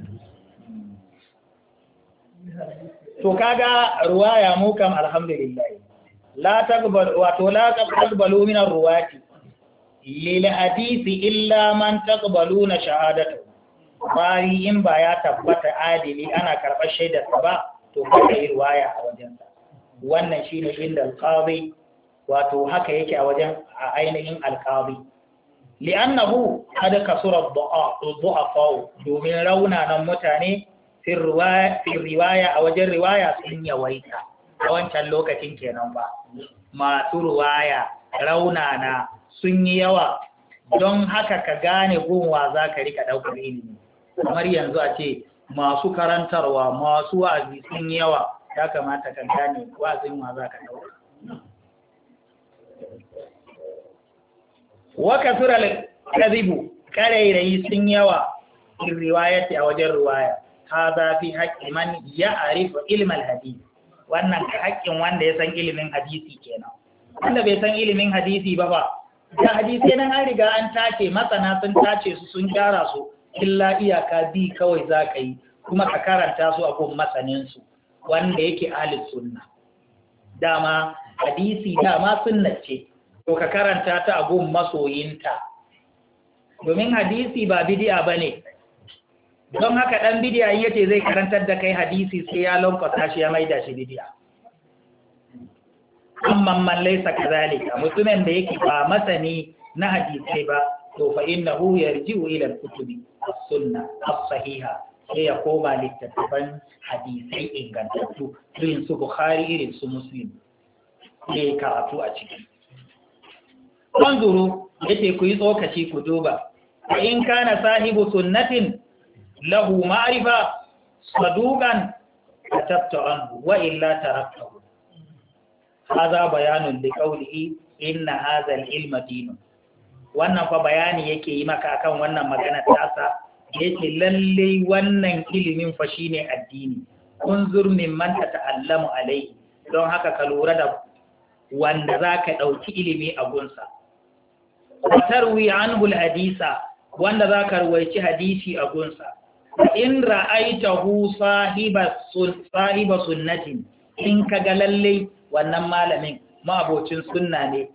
to kaga ruwaya mu kam alhamdulillah la taqbal wato la taqbalu min ar-ruwati lil hadisi illa man taqbaluna shahadatu bari in ba ya tabbata adili ana karɓar shaidar ba to kai ruwaya a wajen sa wannan shine inda al-qadi wato haka yake a wajen a ainihin al-qadi li'annahu qad kasura ad-du'afa domin raunanan mutane fi riwaya a wajen riwaya sun yawaita a wancan lokacin kenan ba masu riwaya raunana sun yi yawa don haka ka gane gunwa za ka rika ɗaukar ilimi kamar yanzu a ce masu karantarwa masu wa'azi sun yi yawa ya kamata ka gane wa'azin wa za ka ɗauka waka tura kazibu karairayi sun yawa in riwayati a wajen riwaya هذا في حق من يعرف علم الحديث wannan haƙƙin wanda ya san ilimin hadisi kenan wanda bai san ilimin hadisi ba ba da hadisi nan an riga an tace masana sun tace su sun gyara su illa iyaka bi kawai za ka yi kuma ka karanta su a gun masanin su wanda yake ahlus sunna dama hadisi dama sunna ce to ka karanta ta a gun masoyinta domin hadisi ba bid'a bane don haka ɗan bidiya in yace zai karantar da kai hadisi sai ya lankwasa shi ya maida shi bidiya amma man laysa kadhalika mutumin da yake ba masani na hadisi ba to fa innahu yarji'u ila al-kutubi as-sunnah as-sahiha sai ya koma littattafan hadisai ingantattu irin su Bukhari irin su Muslim sai karatu a ciki wanzuru yace ku yi tsokaci ku duba in kana sahibu sunnatin له معرفة صدوقا كتبت عنه وإلا تركته هذا بيان لقوله إن هذا العلم دين wannan fa bayani yake yi maka akan wannan magana tasa yake lalle wannan ilimin fa shine addini unzur mimman ta'allamu alai don haka ka lura da wanda zaka dauki ilimi a gunsa tarwi anhu alhadisa wanda zaka ruwaici hadisi a gunsa in ra'aitahu sahiba sun sahiba sunnatin in kaga lalle wannan malamin ma'abocin sunna ne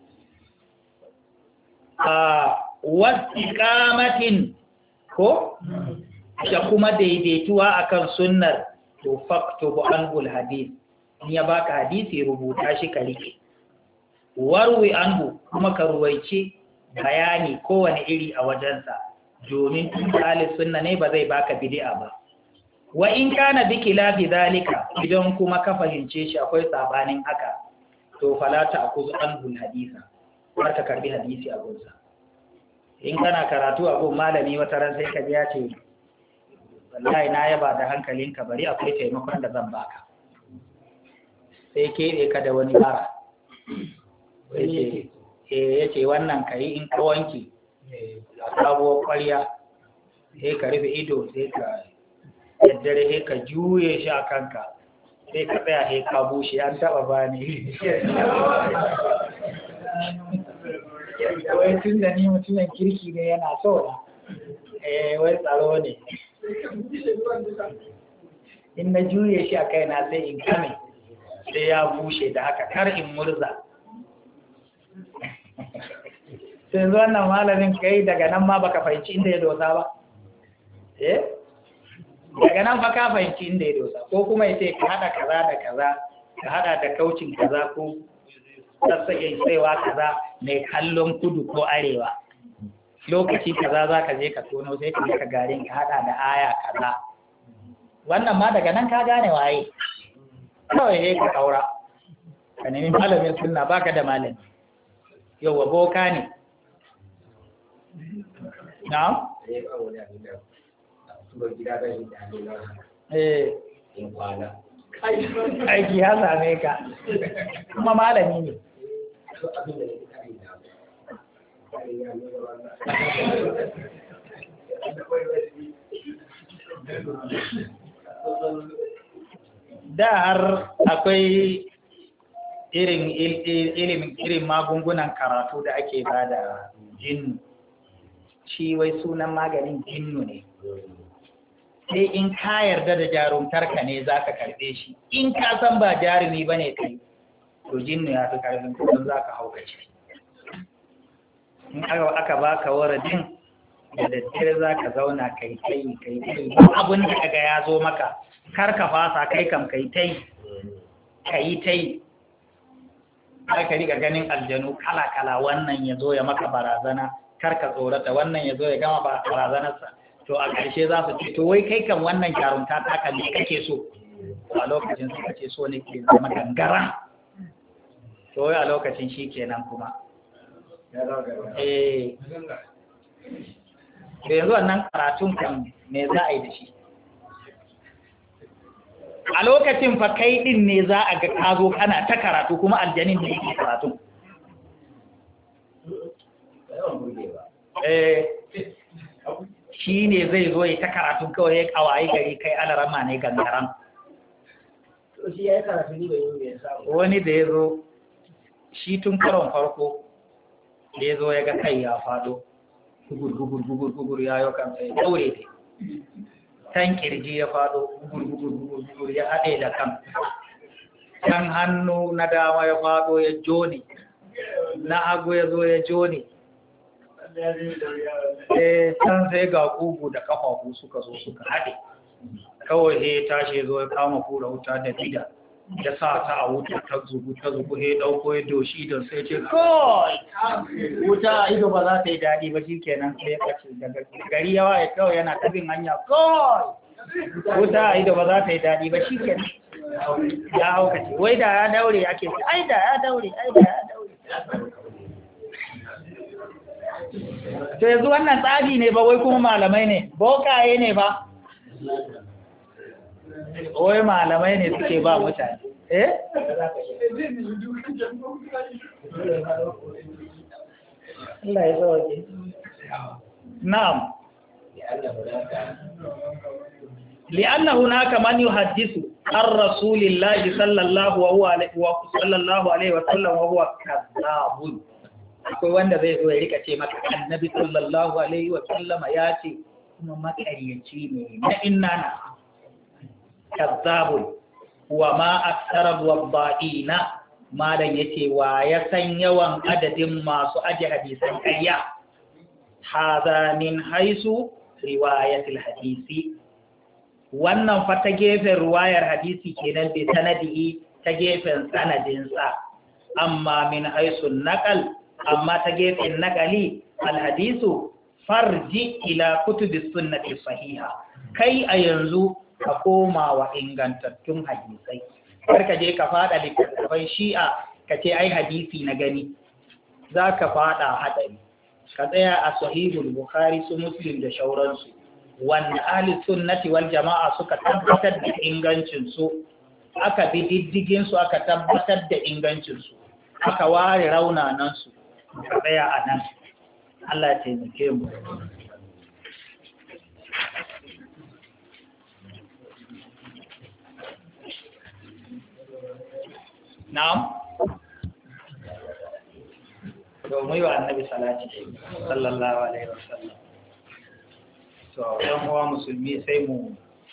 a wasiqamatin ko da kuma daidaituwa akan sunnar to faktubu anhu alhadith in ya baka hadisi rubuta shi ka rike warwi anhu kuma ka ruwaice bayani kowane iri a wajensa domin ahli sunna ne ba zai baka bid'a ba wa in kana bi khilafi zalika idan kuma ka fahimce shi akwai sabanin haka to fala ta'khudh anhu alhadisa har ka karbi hadisi a gunsa in kana karatu a gun malami wata ran sai ka ji ya ce wallahi na yaba da hankalinka bari akwai taimakon da zan baka sai keɓe ka da wani bara ya ce wannan ka yi in ka wanke a sabuwar ƙwarya sai ka rufe ido sai ka yaddare sai ka juye shi a kanka sai ka tsaya sai ka bushe an taɓa ba ne wai tun da ni mutumin kirki ne yana so na wai tsaro ne in na juye shi a kaina sai in kame sai ya bushe da haka kar in murza sai yanzu wannan malamin kai daga nan ma baka fahimci inda ya dosa ba eh daga nan fa ka fahimci inda ya dosa ko kuma yace ka hada kaza da kaza ka hada da kaucin kaza ko sassaƙin tsayawa kaza mai kallon kudu ko arewa lokaci kaza za ka je ka tono sai ka je ka garin ka hada da aya kaza wannan ma daga nan ka gane waye kawai sai ka kaura ka nemi malamin sunna baka da malami yau boka ne na'am eh aiki ya same ka kuma malami ne da har akwai irin ilimin irin magungunan karatu da ake bada jinnu shi wai sunan maganin jinnu ne sai in ka yarda da jarumtarka ne za ka karbe shi in ka san ba jarumi ba ne kai to jinnu ya fi karfin kudin za ka haukace in aka baka waradin da daddare za ka zauna kai kai kai kai abin da kaga ya zo maka kar ka fasa kai kam kai tai kai tai har ka riga ganin aljanu kala kala wannan ya zo ya maka barazana kar ka tsorata wannan ya zo ya gama barazanarsa to a ƙarshe za su ce to wai kai kan wannan jarumta ta kan ne kake so a lokacin suka ce so ne ke zama gangara to wai a lokacin shi kenan kuma eh da yanzu wannan karatun kan me za a yi da shi a lokacin fa kai din ne za a ga ka zo kana ta karatu kuma aljanin da yake karatun eh shi ne zai zo ya ta karatun kawai ya kawai gari kai alarama ne gangaran wani da ya zo shi tun karon farko da ya zo ya ga kai ya fado gugur gugur gugur gugur ya yau kansa ya daure ne kan kirji ya fado gugur gugur gugur gugur ya haɗe da kan kan hannu na dama ya fado ya joni na hagu ya zo ya joni eh can sai ga kugu da kafafu suka zo suka haɗe kawai he tashi zo ya kama kura wuta da bida ya sa ta a wuta ta zubu ta zubu he dauko ya doshi don sai ce kai wuta ido ba za ta yi daɗi ba shikenan sai ya kace daga gari yawa ya kawai yana tabin hanya kai wuta ido ba za ta yi daɗi ba shikenan ya haukace wai da ya daure ake ai da ya daure ai da ya daure to yanzu wannan tsabi ne ba wai kuma malamai ne bokaye ne ba wai malamai ne suke ba mutane eh Allah ya sauke na'am لأن هناك من يحدث عن رسول الله صلى الله عليه وسلم وهو كذاب akwai wanda zai zo ya rika ce maka annabi sallallahu alaihi wa sallama ya ce kuma makaryaci ne na inna na kazzabun wa ma aksara wadda'ina malan yace wa ya san yawan adadin masu aje hadisan ƙarya hadha min haisu riwayatil hadisi wannan fa ta gefen riwayar hadisi kenan bi sanadihi ta gefen sanadinsa amma min haisu naqal amma ta gefen naƙali alhadisu farji ila kutubis sunnati sahiha kai a yanzu ka koma wa ingantattun hadisai kar ka je ka fada littattafan shi'a ka ce ai hadisi na gani za ka fada hadari ka tsaya a sahihul bukhari su muslim da shauransu wanda ahli sunnati wal jama'a suka tabbatar da ingancin su aka bi diddigin su aka tabbatar da ingancin su aka ware raunanan su ka tsaya a nan Allah ya taimake mu na'am domin wa annabi salati sallallahu alaihi wasallam so yan uwa musulmi sai mu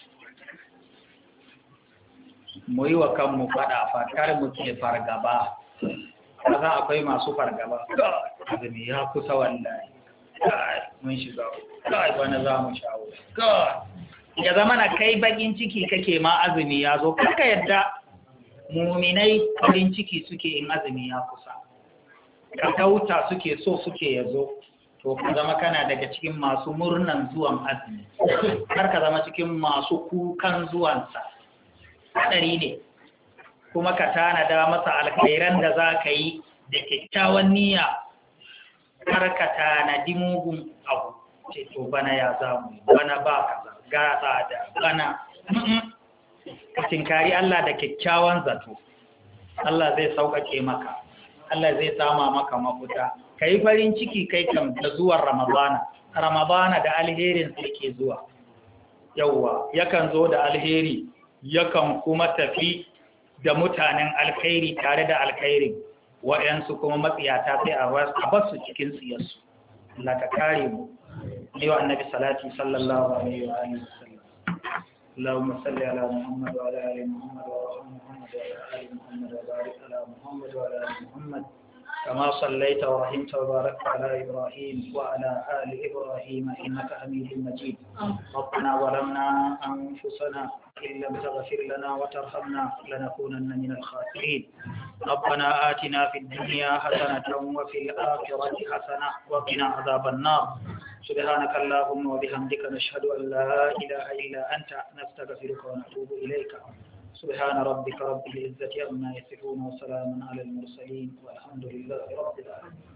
mu yi wa kanmu fada fatar mu ke fargaba kaza akwai masu fargaba azumi ya kusa wallahi mun shiga kai bana za mu shawo ya zama na kai bakin ciki kake ma azumi ya zo kaka yadda muminai farin ciki suke in azumi ya kusa ka kauta suke so suke yazo to ka zama kana daga cikin masu murnan zuwan azumi, har ka zama cikin masu kukan zuwansa. Haɗari ne, kuma ka tanada masa alkhairan da za ka yi da kyakkyawan niyya, har ka tanadi mugun abu, ce to bana ya zamu, bana ba kaza, gatsa da bana. Ka tinkari Allah da kyakkyawan zato, Allah zai sauƙaƙe maka, Allah zai sama maka mafuta. Ka yi farin ciki kai kam da zuwan Ramadana, Ramadana da alherin sai ke zuwa. Yawwa, yakan zo da alheri, yakan kuma tafi da mutanen alkhairi tare da alkhairin, wa'yansu kuma matsiyata sai a basu cikin tsiyarsu. Allah ka kare mu. Yi wa annabi salati sallallahu alaihi wa alihi wasallam. اللهم صل على محمد وعلى آل محمد وعلى محمد وعلى آل محمد وبارك على محمد وعلى آل محمد كما صليت ورحمت وباركت على إبراهيم وعلى آل إبراهيم إنك حميد مجيد. ربنا ظلمنا أنفسنا إن لم تغفر لنا وترحمنا لنكونن من الخاسرين. ربنا آتنا في الدنيا حسنة وفي الآخرة حسنة وقنا عذاب النار. سبحانك اللهم وبحمدك نشهد أن لا إله إلا أنت نستغفرك ونتوب إليك. سبحان ربك رب العزة عما يصفون وسلام على المرسلين والحمد لله رب العالمين.